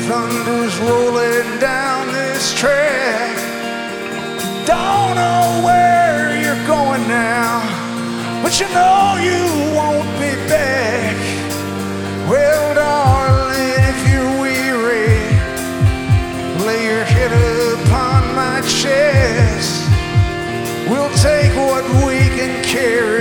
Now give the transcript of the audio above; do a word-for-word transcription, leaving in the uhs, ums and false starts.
thunder's rolling down this track. Don't know where you're going now, but you know you won't be back. Well, darling, if you're weary, lay your head upon my chest. We'll take what we can carry.